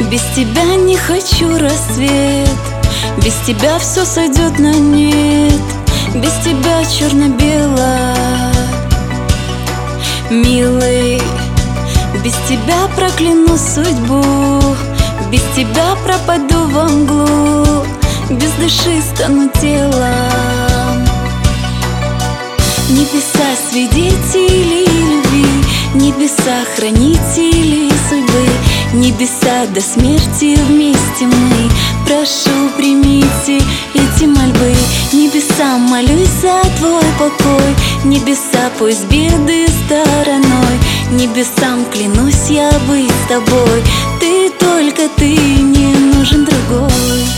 Без тебя не хочу рассвет, без тебя все сойдет на нет, без тебя черно-бело. Милый, без тебя прокляну судьбу, без тебя пропаду во мглу, без души стану телом. Небеса свидетели любви, небеса хранители судьбы, небеса до смерти вместе мы. Прошу, примите эти мольбы. Небесам молюсь за твой покой, небеса пусть беды стороной. Небесам клянусь я быть с тобой, ты только ты, не нужен другой.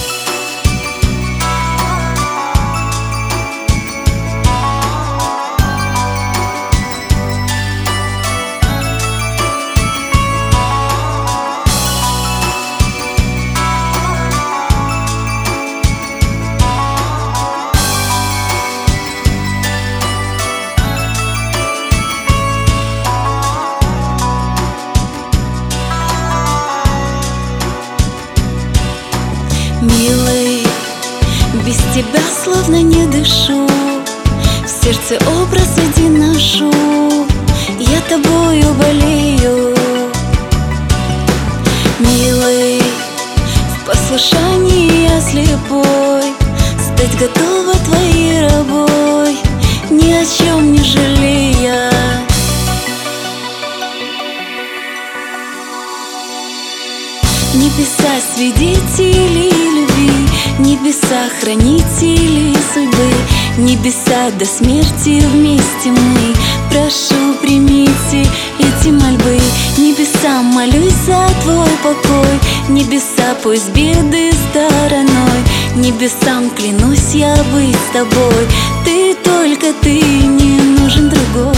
Милый, без тебя словно не дышу, в сердце образ один ношу, я тобою болею. Милый, в послушании я слепой, стать готова твоей рабой, ни о чем не жалея. Небеса свидетели любви, небеса хранители судьбы, небеса до смерти вместе мы. Прошу, примите эти мольбы. Небесам молюсь за твой покой, небеса пусть беды стороной. Небесам клянусь я быть с тобой, ты только ты, не нужен другой.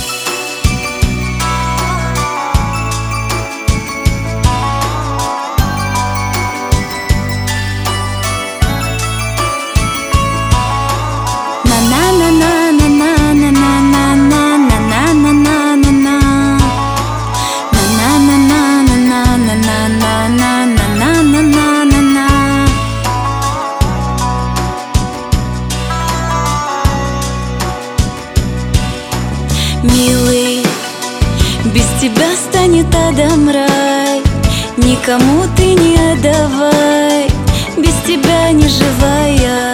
Милый, без тебя станет адом рай, никому ты не отдавай, без тебя не живая.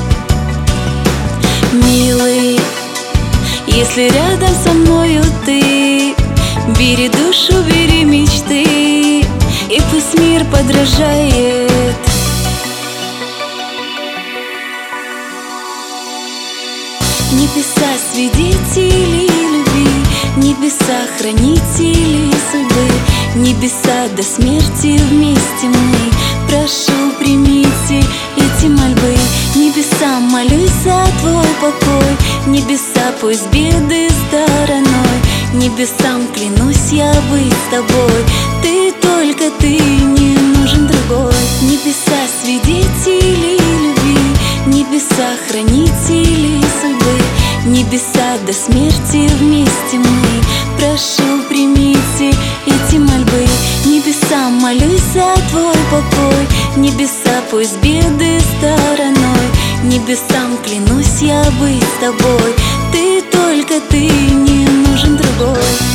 Милый, если рядом со мною ты, бери душу, бери мечты, и пусть мир подражает. Небеса свидетели любви, небеса хранители судьбы, небеса до смерти вместе мы. Прошу, примите эти мольбы. Небесам молюсь за твой покой, небеса пусть беды стороной. Небесам клянусь я быть с тобой, ты только ты, не нужен другой. Небеса свидетели любви, небеса хранители судьбы, небеса до смерти вместе мы. Прошу, примите эти мольбы. Небесам молюсь за твой покой, небеса пусть беды стороной. Небесам клянусь я быть с тобой, ты только ты, не нужен другой.